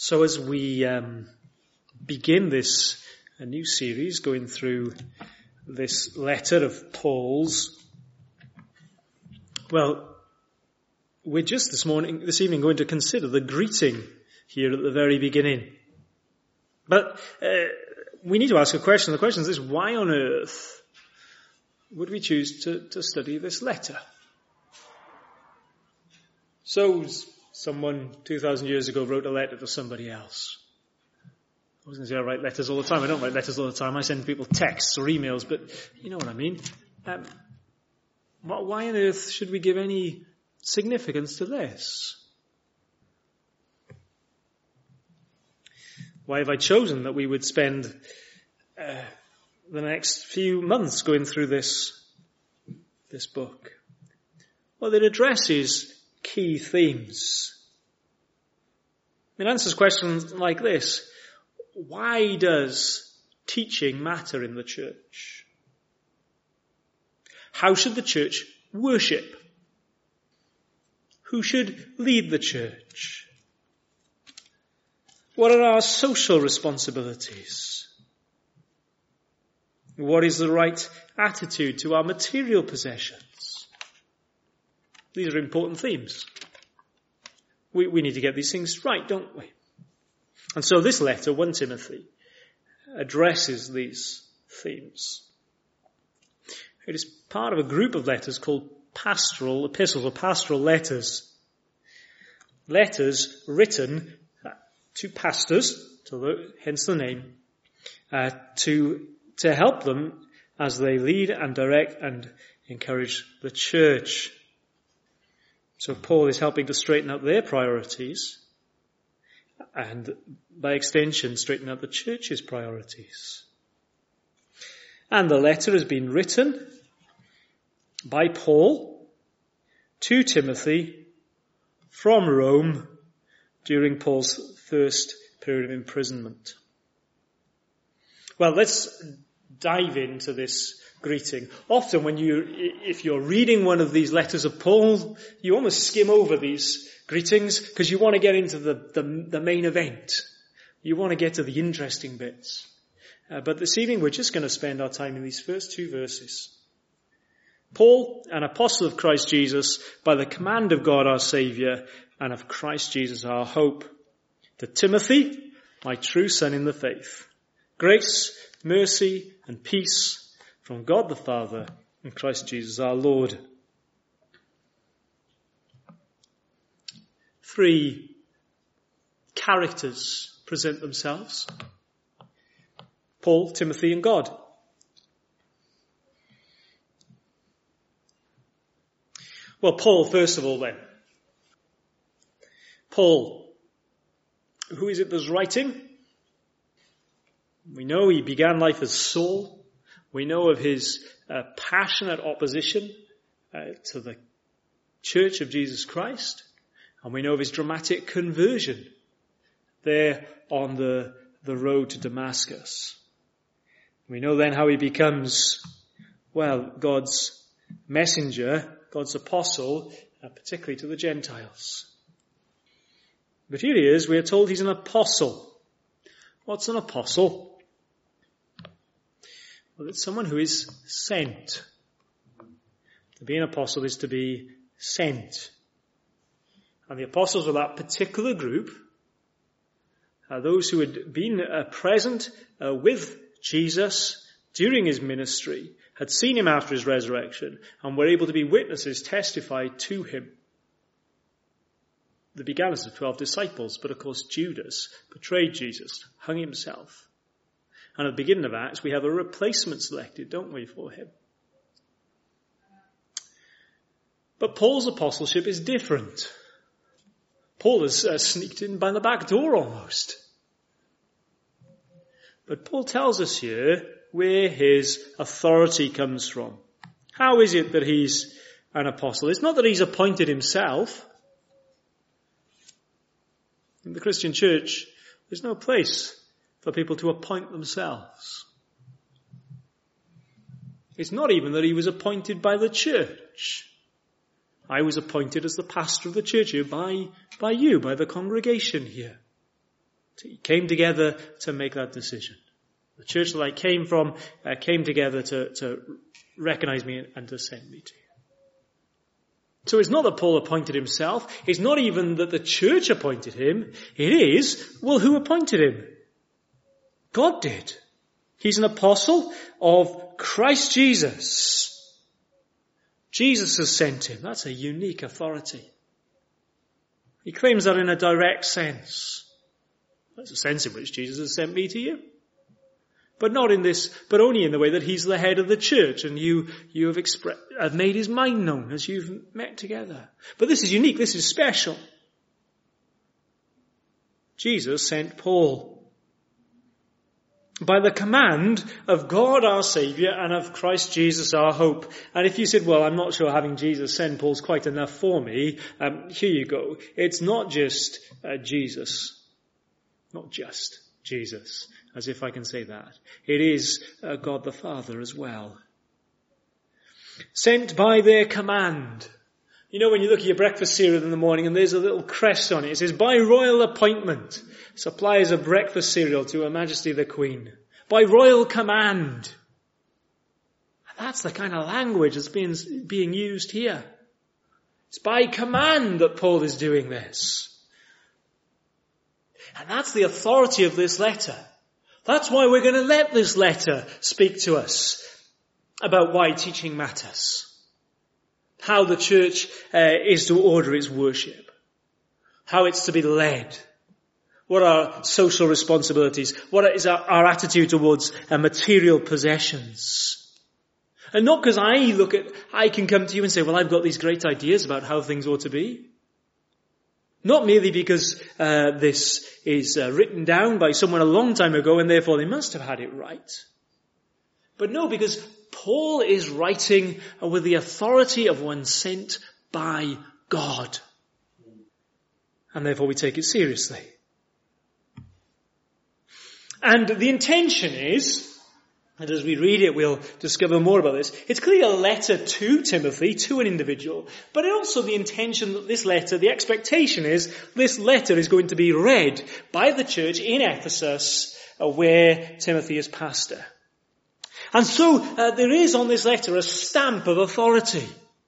So as we begin this new series, going through this letter of Paul's, well, we're just this evening going to consider the greeting here at the very beginning. But we need to ask a question. The question is this: why on earth would we choose to study this letter? So someone 2,000 years ago wrote a letter to somebody else. I was going to say I write letters all the time. I don't write letters all the time. I send people texts or emails, but you know what I mean. Why on earth should we give any significance to this? Why have I chosen that we would spend the next few months going through this book? Well, it addresses key themes. It answers questions like this: why does teaching matter in the church? How should the church worship? Who should lead the church? What are our social responsibilities? What is the right attitude to our material possessions? These are important themes. We need to get these things right, don't we? And so this letter, 1 Timothy, addresses these themes. It is part of a group of letters called pastoral epistles or pastoral letters. Letters written to pastors, hence the name, to help them as they lead and direct and encourage the church. So Paul is helping to straighten out their priorities and, by extension, straighten out the church's priorities. And the letter has been written by Paul to Timothy from Rome during Paul's first period of imprisonment. Well, let's dive into this greeting. Often if you're reading one of these letters of Paul, you almost skim over these greetings because you want to get into the main event. You want to get to the interesting bits. But this evening we're just going to spend our time in these first two verses. Paul, an apostle of Christ Jesus, by the command of God our Saviour, and of Christ Jesus our hope. To Timothy, my true son in the faith. Grace, mercy, and peace from God the Father and Christ Jesus our Lord. 3 characters present themselves: Paul, Timothy, and God. Well, Paul, first of all then. Paul, who is it that's writing? We know he began life as Saul. We know of his passionate opposition to the Church of Jesus Christ. And we know of his dramatic conversion there on the road to Damascus. We know then how he becomes, God's messenger, God's apostle, particularly to the Gentiles. But here he is, we are told he's an apostle. What's an apostle? Well, it's someone who is sent. To be an apostle is to be sent. And the apostles were that particular group, those who had been present with Jesus during his ministry, had seen him after his resurrection, and were able to be witnesses, testify to him. They began as the 12 disciples, but of course Judas betrayed Jesus, hung himself. And at the beginning of Acts, we have a replacement selected, don't we, for him? But Paul's apostleship is different. Paul has sneaked in by the back door almost. But Paul tells us here where his authority comes from. How is it that he's an apostle? It's not that he's appointed himself. In the Christian church, there's no place for people to appoint themselves. It's not even that he was appointed by the church. I was appointed as the pastor of the church here by you, by the congregation here. He came together to make that decision. The church that I came from came together to recognize me and to send me to you. So it's not that Paul appointed himself. It's not even that the church appointed him. It is, well, who appointed him? God did. He's an apostle of Christ Jesus. Jesus has sent him. That's a unique authority. He claims that in a direct sense. That's a sense in which Jesus has sent me to you. But not in this, but only in the way that he's the head of the church and you have made his mind known as you've met together. But this is unique, this is special. Jesus sent Paul by the command of God our Saviour and of Christ Jesus our hope. And if you said, well, I'm not sure having Jesus send Paul's quite enough for me, here you go. It's not just Jesus. Not just Jesus, as if I can say that. It is God the Father as well. Sent by their command. You know when you look at your breakfast cereal in the morning and there's a little crest on it, it says, by royal appointment, supplies of breakfast cereal to Her Majesty the Queen. By royal command. And that's the kind of language that's being used here. It's by command that Paul is doing this. And that's the authority of this letter. That's why we're going to let this letter speak to us about why teaching matters. How the church is to order its worship. How it's to be led. What are social responsibilities? What is our attitude towards material possessions? And not because I can come to you and say, well, I've got these great ideas about how things ought to be. Not merely because this is written down by someone a long time ago and therefore they must have had it right. But no, because Paul is writing with the authority of one sent by God. And therefore we take it seriously. And the intention is, and as we read it we'll discover more about this, it's clearly a letter to Timothy, to an individual, but also the intention that this letter, the expectation is, this letter is going to be read by the church in Ephesus where Timothy is pastor. And so there is on this letter a stamp of authority.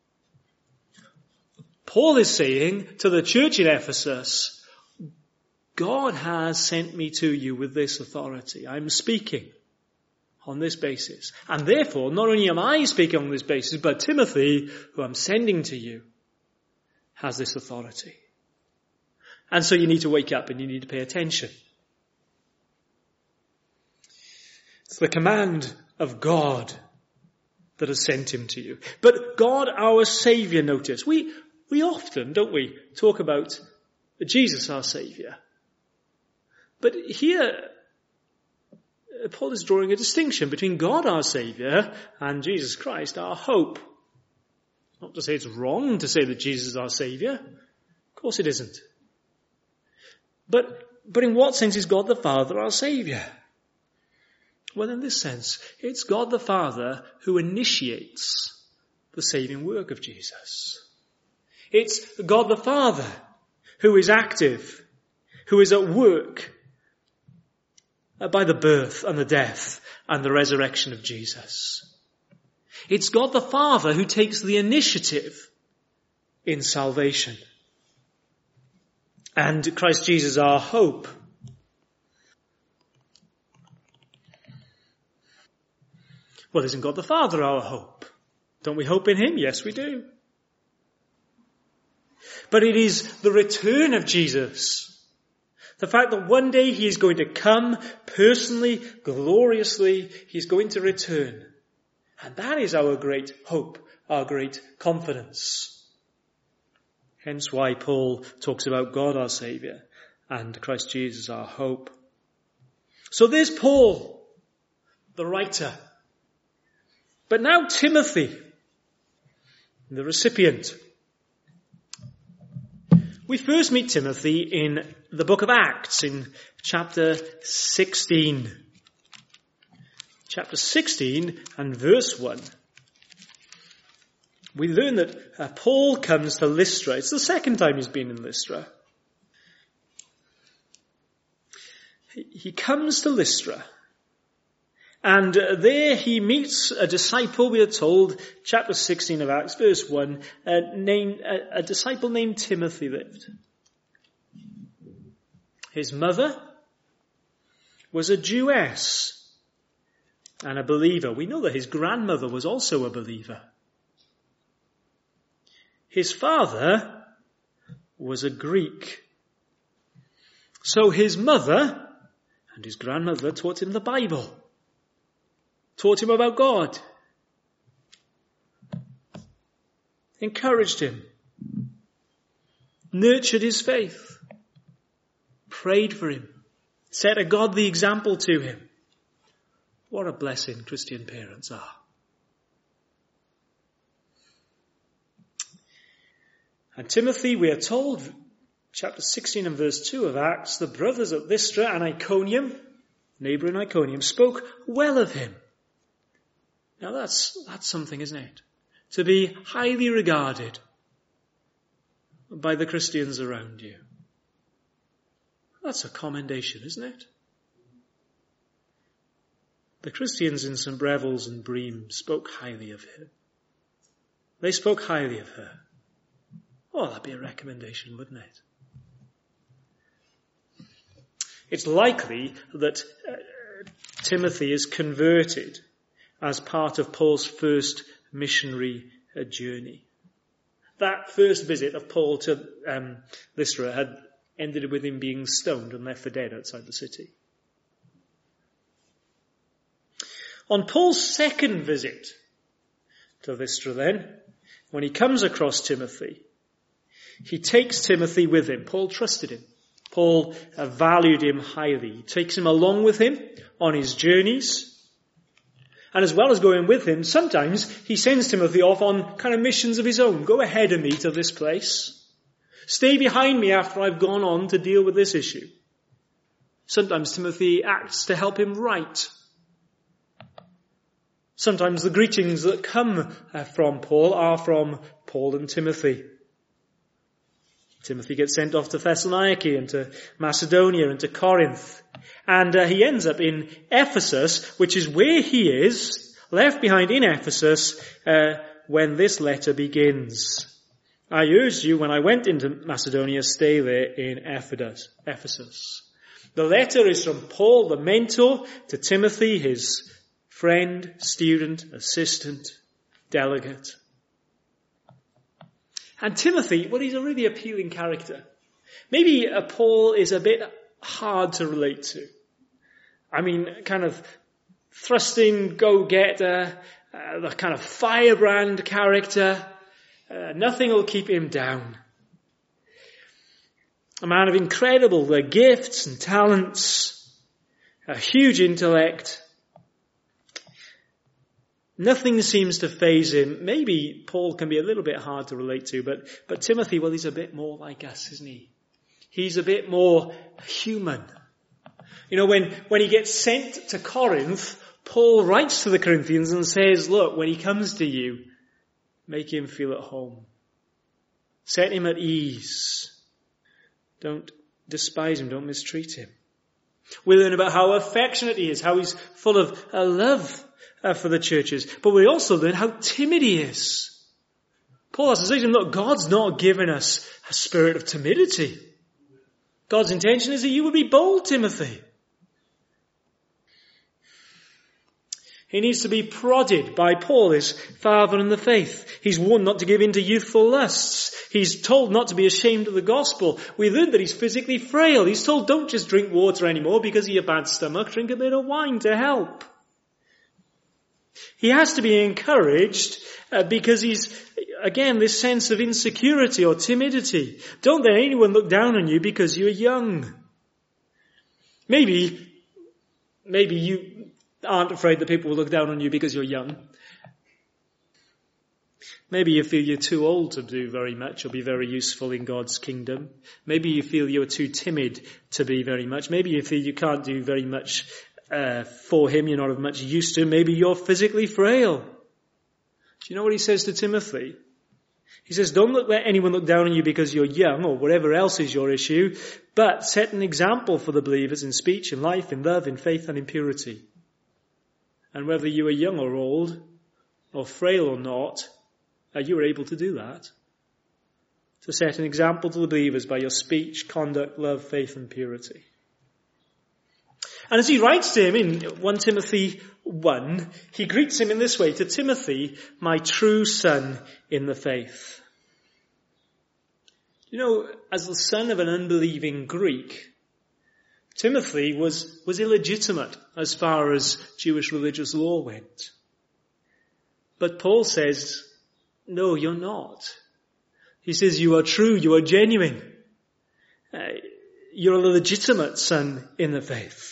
Paul is saying to the church in Ephesus, God has sent me to you with this authority. I'm speaking on this basis. And therefore, not only am I speaking on this basis, but Timothy, who I'm sending to you, has this authority. And so you need to wake up and you need to pay attention. It's the command of God that has sent him to you. But God, our Saviour, notice. We often, don't we, talk about Jesus, our Saviour. But here, Paul is drawing a distinction between God, our Saviour, and Jesus Christ, our hope. Not to say it's wrong to say that Jesus is our Saviour. Of course it isn't. But in what sense is God the Father our Saviour? Well, in this sense, it's God the Father who initiates the saving work of Jesus. It's God the Father who is active, who is at work by the birth and the death and the resurrection of Jesus. It's God the Father who takes the initiative in salvation. And Christ Jesus, our hope. Well, isn't God the Father our hope? Don't we hope in him? Yes, we do. But it is the return of Jesus. The fact that one day he is going to come personally, gloriously, he's going to return. And that is our great hope, our great confidence. Hence why Paul talks about God our Saviour and Christ Jesus our hope. So there's Paul, the writer. But now Timothy, the recipient. We first meet Timothy in the book of Acts in chapter 16. Chapter 16 and verse 1. We learn that Paul comes to Lystra. It's the second time he's been in Lystra. he comes to Lystra. And there he meets a disciple, we are told, chapter 16 of Acts, verse 1, a disciple named Timothy lived. His mother was a Jewess and a believer. We know that his grandmother was also a believer. His father was a Greek. So his mother and his grandmother taught him the Bible, taught him about God, encouraged him, nurtured his faith, prayed for him, set a godly example to him. What a blessing Christian parents are. And Timothy, we are told, chapter 16 and verse 2 of Acts, the brothers at Lystra and Iconium, neighbouring Iconium, spoke well of him. Now that's something, isn't it? To be highly regarded by the Christians around you. That's a commendation, isn't it? The Christians in St. Breville's and Bream spoke highly of him. They spoke highly of her. Oh, that'd be a recommendation, wouldn't it? It's likely that Timothy is converted as part of Paul's first missionary journey. That first visit of Paul to Lystra had ended with him being stoned and left for dead outside the city. On Paul's second visit to Lystra then, when he comes across Timothy, he takes Timothy with him. Paul trusted him. Paul valued him highly. He takes him along with him on his journeys. And as well as going with him, sometimes he sends Timothy off on kind of missions of his own. Go ahead of me to this place. Stay behind me after I've gone on to deal with this issue. Sometimes Timothy acts to help him write. Sometimes the greetings that come from Paul are from Paul and Timothy. Timothy gets sent off to Thessaloniki and to Macedonia and to Corinth. And he ends up in Ephesus, which is where he is, left behind in Ephesus, when this letter begins. I urged you when I went into Macedonia, stay there in Ephesus. The letter is from Paul, the mentor, to Timothy, his friend, student, assistant, delegate. And Timothy, well, he's a really appealing character. Maybe Paul is a bit hard to relate to. I mean, kind of thrusting, go-getter, the kind of firebrand character. Nothing will keep him down. A man of incredible gifts and talents, a huge intellect. Nothing seems to faze him. Maybe Paul can be a little bit hard to relate to, but Timothy, well, he's a bit more like us, isn't he? He's a bit more human. You know, when he gets sent to Corinth, Paul writes to the Corinthians and says, look, when he comes to you, make him feel at home. Set him at ease. Don't despise him. Don't mistreat him. We learn about how affectionate he is, how he's full of love for the churches. But we also learn how timid he is. Paul has to say to him, look, God's not given us a spirit of timidity. God's intention is that you would be bold, Timothy. He needs to be prodded by Paul, his father in the faith. He's warned not to give in to youthful lusts. He's told not to be ashamed of the gospel. We learned that he's physically frail. He's told don't just drink water anymore because of your bad stomach. Drink a bit of wine to help. He has to be encouraged because he's, again, this sense of insecurity or timidity. Don't let anyone look down on you because you're young. Maybe you aren't afraid that people will look down on you because you're young. Maybe you feel you're too old to do very much or be very useful in God's kingdom. Maybe you feel you're too timid to be very much. Maybe you feel you can't do very much for him. You're not of much use to him. Maybe you're physically frail. Do you know what he says to Timothy? He says, don't let anyone look down on you because you're young or whatever else is your issue, but set an example for the believers in speech, in life, in love, in faith and in purity. And whether you are young or old, or frail or not, you are able to do that. To set an example to the believers by your speech, conduct, love, faith and purity. And as he writes to him in 1 Timothy 1, he greets him in this way, to Timothy, my true son in the faith. You know, as the son of an unbelieving Greek, Timothy was illegitimate as far as Jewish religious law went. But Paul says, no, you're not. He says, you are true, you are genuine. You're a legitimate son in the faith.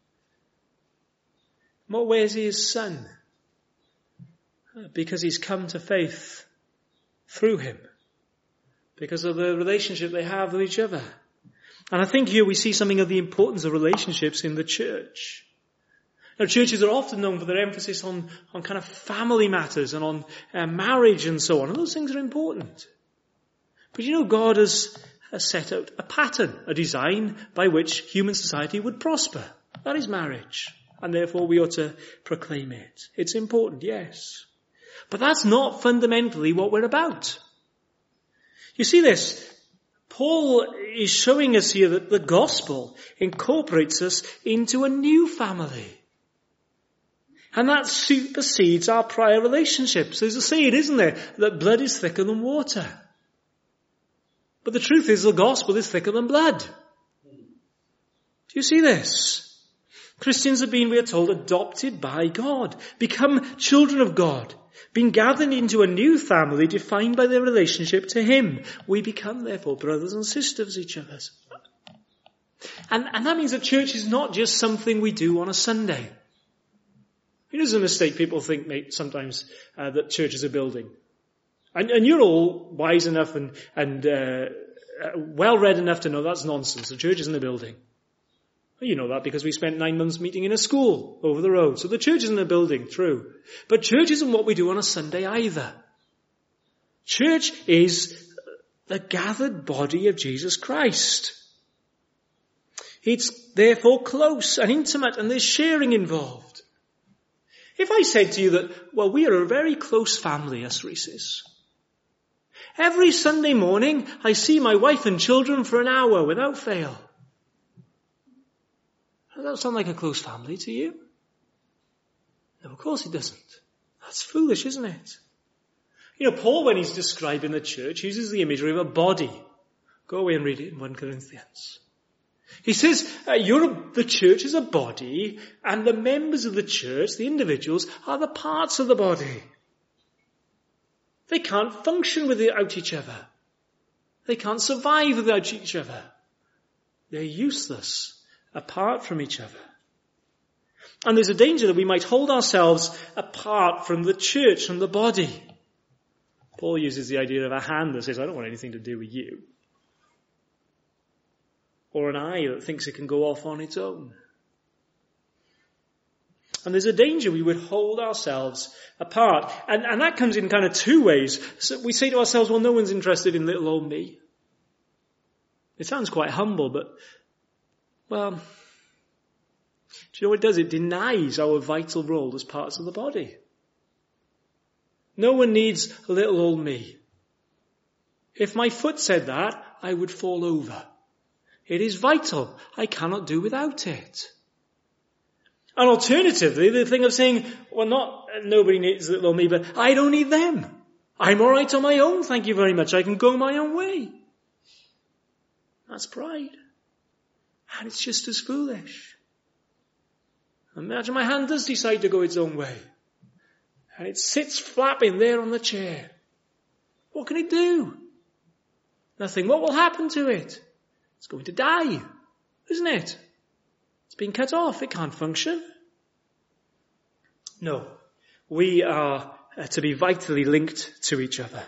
In what way is he his son? Because he's come to faith through him. Because of the relationship they have with each other. And I think here we see something of the importance of relationships in the church. Now, churches are often known for their emphasis on kind of family matters and on marriage and so on. And those things are important. But you know, God has set out a pattern, a design by which human society would prosper. That is marriage. And therefore we ought to proclaim it. It's important, yes. But that's not fundamentally what we're about. You see this? Paul is showing us here that the gospel incorporates us into a new family. And that supersedes our prior relationships. There's a saying, isn't there, that blood is thicker than water. But the truth is the gospel is thicker than blood. Do you see this? Christians have been, we are told, adopted by God, become children of God, being gathered into a new family defined by their relationship to Him. We become, therefore, brothers and sisters each other's. And that means that church is not just something we do on a Sunday. It is a mistake people think sometimes that church is a building. And you're all wise enough and well-read enough to know that's nonsense. The church isn't a building. Well, you know that because we spent 9 months meeting in a school over the road. So the church isn't a building, true. But church isn't what we do on a Sunday either. Church is the gathered body of Jesus Christ. It's therefore close and intimate and there's sharing involved. If I said to you that, well, we are a very close family, us Reeses. Every Sunday morning I see my wife and children for an hour without fail. Does that sound like a close family to you? No, of course it doesn't. That's foolish, isn't it? You know, Paul, when he's describing the church, uses the imagery of a body. Go away and read it in 1 Corinthians. He says, the church is a body, and the members of the church, the individuals, are the parts of the body. They can't function without each other. They can't survive without each other. They're useless apart from each other. And there's a danger that we might hold ourselves apart from the church, from the body. Paul uses the idea of a hand that says, I don't want anything to do with you. Or an eye that thinks it can go off on its own. And there's a danger we would hold ourselves apart. And that comes in kind of two ways. So we say to ourselves, well, no one's interested in little old me. It sounds quite humble, but, well, do you know what it does? It denies our vital role as parts of the body. No one needs little old me. If my foot said that, I would fall over. It is vital. I cannot do without it. And alternatively, the thing of saying, well, nobody needs little old me, but I don't need them. I'm all right on my own, thank you very much. I can go my own way. That's pride. And it's just as foolish. Imagine my hand does decide to go its own way. And it sits flapping there on the chair. What can it do? Nothing. What will happen to it? It's going to die, isn't it? It's been cut off. It can't function. No. We are to be vitally linked to each other.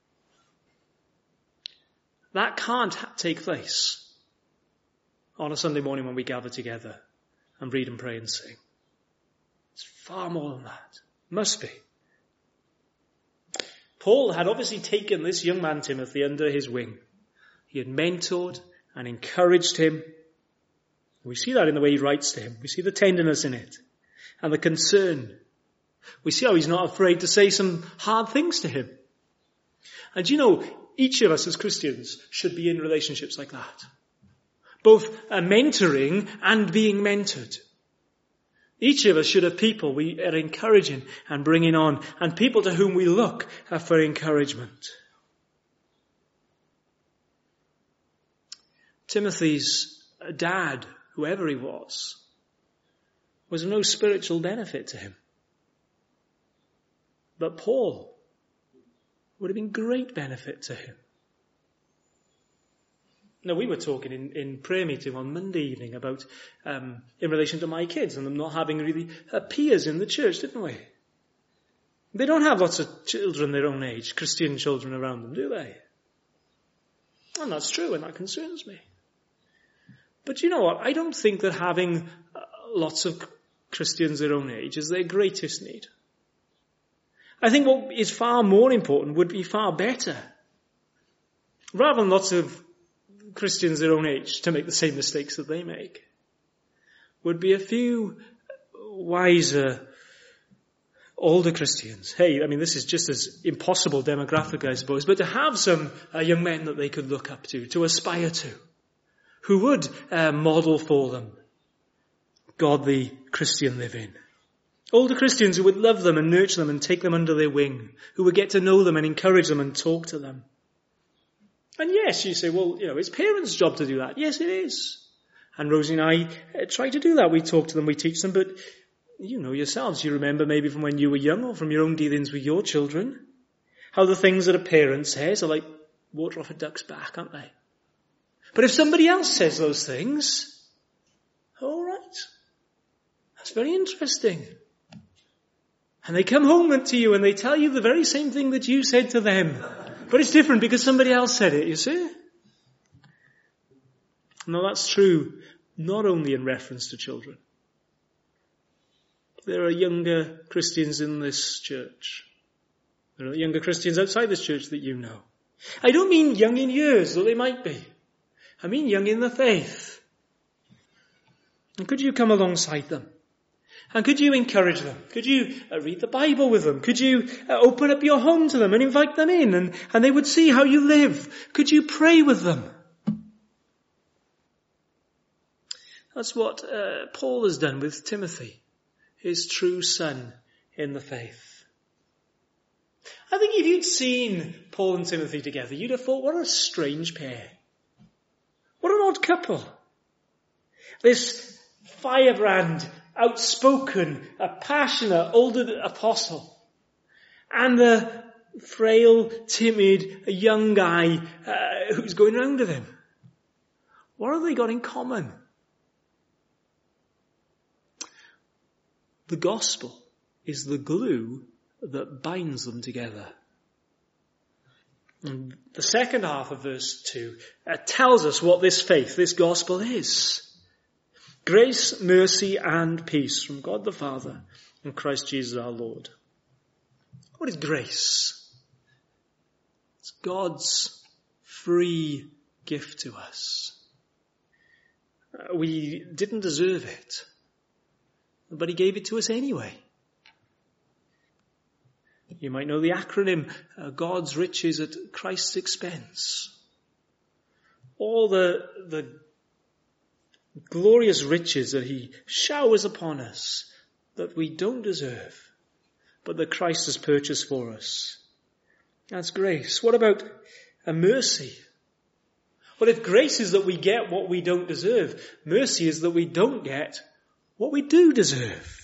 That can't take place on a Sunday morning when we gather together and read and pray and sing. It's far more than that. Must be. Paul had obviously taken this young man, Timothy, under his wing. He had mentored and encouraged him. We see that in the way he writes to him. We see the tenderness in it and the concern. We see how he's not afraid to say some hard things to him. And you know, each of us as Christians should be in relationships like that. Both mentoring and being mentored. Each of us should have people we are encouraging and bringing on, and people to whom we look for encouragement. Timothy's dad, whoever he was of no spiritual benefit to him. But Paul would have been great benefit to him. Now, we were talking in prayer meeting on Monday evening about, in relation to my kids and them not having really peers in the church, didn't we? They don't have lots of children their own age, Christian children around them, do they? And that's true, and that concerns me. But you know what? I don't think that having lots of Christians their own age is their greatest need. I think what is far more important would be far better. Rather than lots of Christians their own age to make the same mistakes that they make, would be a few wiser, older Christians. Hey, I mean, this is just as impossible demographic, I suppose, but to have some young men that they could look up to aspire to, who would model for them godly Christian living. Older Christians who would love them and nurture them and take them under their wing, who would get to know them and encourage them and talk to them. And yes, you say, well, you know, it's parents' job to do that. Yes, it is. And Rosie and I try to do that. We talk to them, we teach them, but you know yourselves, you remember maybe from when you were young or from your own dealings with your children, how the things that a parent says are like water off a duck's back, aren't they? But if somebody else says those things, all right, that's very interesting. And they come home to you and they tell you the very same thing that you said to them. But it's different because somebody else said it, you see? No, that's true not only in reference to children. There are younger Christians in this church. There are younger Christians outside this church that you know. I don't mean young in years, though they might be. I mean young in the faith. And could you come alongside them? And could you encourage them? Could you read the Bible with them? Could you open up your home to them and invite them in and they would see how you live? Could you pray with them? That's what Paul has done with Timothy, his true son in the faith. I think if you'd seen Paul and Timothy together, you'd have thought, what a strange pair. What an odd couple. This firebrand, outspoken, a passionate, older apostle. And the frail, timid, young guy who's going around with him. What have they got in common? The gospel is the glue that binds them together. And the second half of verse 2 tells us what this faith, this gospel is. Grace, mercy, and peace from God the Father and Christ Jesus our Lord. What is grace? It's God's free gift to us. We didn't deserve it, but He gave it to us anyway. You might know the acronym, God's riches at Christ's expense. All the glorious riches that He showers upon us that we don't deserve, but that Christ has purchased for us. That's grace. What about a mercy? Well, if grace is that we get what we don't deserve, mercy is that we don't get what we do deserve.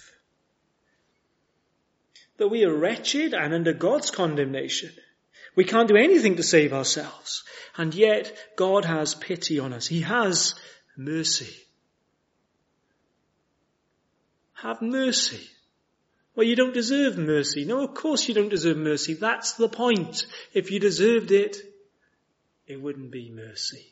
That we are wretched and under God's condemnation. We can't do anything to save ourselves. And yet God has pity on us. He has mercy. Have mercy. Well, you don't deserve mercy. No, of course you don't deserve mercy. That's the point. If you deserved it, it wouldn't be mercy.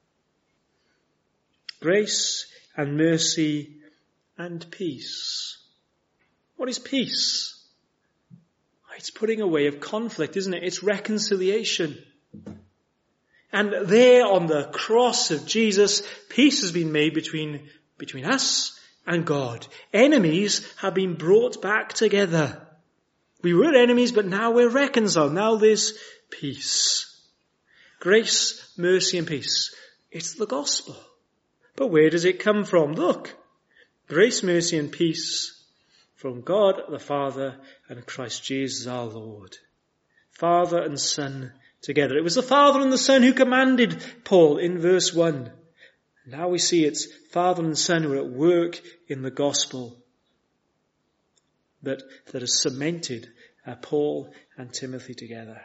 Grace and mercy and peace. What is peace? It's putting away of conflict, isn't it? It's reconciliation. And there on the cross of Jesus, peace has been made between us and God. Enemies have been brought back together. We were enemies, but now we're reconciled. Now there's peace. Grace, mercy and peace. It's the gospel. But where does it come from? Look. Grace, mercy and peace from God the Father and Christ Jesus our Lord. Father and Son together. It was the Father and the Son who commanded Paul in verse 1. Now we see it's Father and Son who are at work in the gospel that has cemented Paul and Timothy together.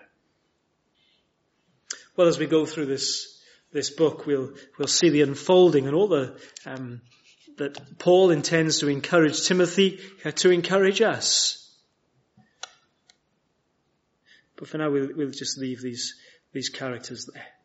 Well, as we go through this book, we'll see the unfolding and all the that Paul intends to encourage Timothy to encourage us. But for now, we'll just leave these characters there.